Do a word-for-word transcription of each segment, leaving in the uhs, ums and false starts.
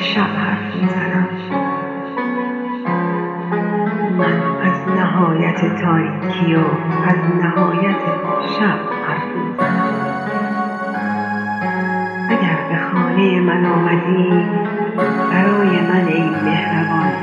شب حرف میزنم. من از نهایت تاریکی و از نهایت شب حرف میزنم. اگر به خانه من آمدی برای من ای مهربان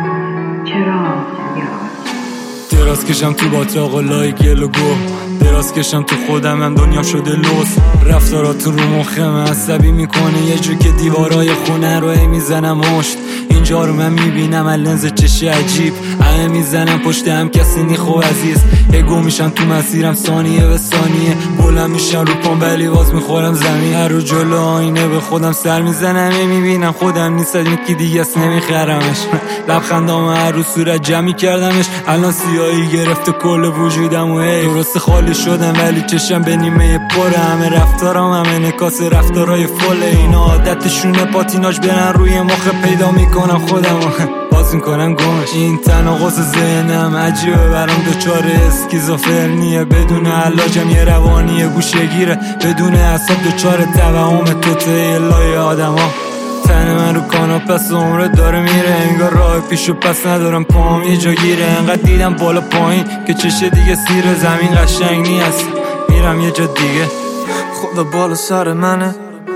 چراغ بیار. دراز کشم تو باطلاق و لای گل و گو، دراز کشم تو خودمم دنیا شده لوس. رفتارات رو مخم عصبی میکنه، یه جو که دیوارای خونه رو ای میزنم مشت. اینجا رو من میبینم از لنز چشی عجیب، همه میزنم پشت هم کسی نی خوب عزیز. یه گو میشم تو مسیرم ثانیه به ثانیه، بلند میشم رو پام ولی باز میخورم زمین. هر رو جلو آینه به خودم سر میزنم، ای میبینم خودم نیست یکی دیگه است نمیخرمش. لبخندام هر رو صورت جمعی کردمش، الان سیاهی گرفته کل وجودم و هی درست خالی شدم ولی چشم به نیمه پره. همه رفتارام همه نکاس رفتارای فله، اینا عادتشونه پاتیناش برن روی مخ. پیدا میکنم خودم باز میکنم گمش. این تناقض ذهنم عجیبه برام، دچار اسکیزوفرنیه. بدون علاجم یه روانیه گوشه‌گیره، بدون اعصاب دچار توهم توته لای آدما. تن من رو کاناپه عمرت داره میره، انگار راه پیش و پس ندارم، پاهم یه جا گیره. انقدر دیدم بالا پایین که چشه دیگه سیر زمین قشنگ نیست، میرم یه جا دیگه. خدا بالا سر منه،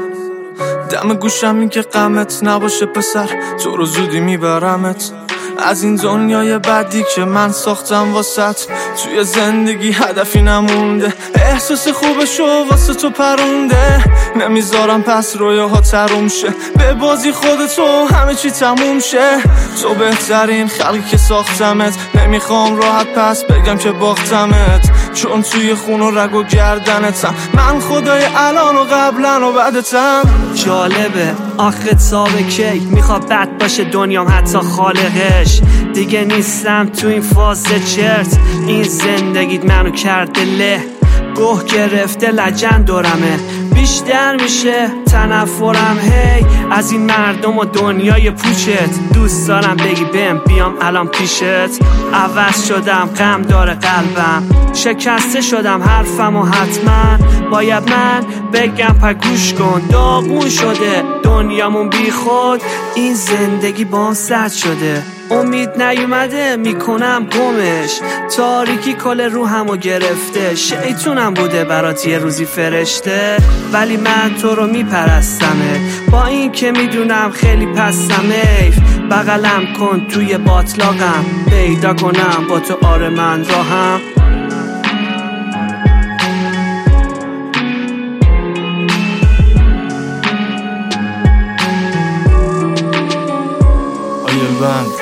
دم گوشم این که غمت نباشه پسر، تو رو زودی میبرمت از این دنیای بعدی که من ساختم واسط. توی زندگی هدفی نمونده، احساس خوبشو واسه تو پرونده. نمیذارم پس رویاها تروم شه، به بازی خودتو همه چی تموم شه. تو بهترین خلقی که ساختمت، نمیخوام راحت پس بگم که باختمت، چون توی خون و رگ و گردنتم. من خدای الان و قبلن و بعدتم. جالبه آخه تابه کی میخواد بد باشه دنیام حتی خالقش. دیگه نیستم تو این فاز چرت، این زندگیت منو کرده له. گوه گرفته لجن دورمه، بیشتر میشه تنفرم هی از این مردم و دنیای پوچت. دوست دارم بگی بهم بیام الان پیشت. عوض شدم غم داره قلبم، شکسته شدم حرفم و حتما باید من بگم پا گوش کن. داغون شده دنیامون بی خود، این زندگی بام سرد شده. امید نیومده میکنم گمش، تاریکی کل روحمو گرفته. شیطونم بوده برات یه روزی فرشته، ولی من تو رو میپرستمه با این که میدونم خیلی پستم. ایف بغلم کن توی باطلاقم، پیدا کنم با تو آره من راهم. آیه بند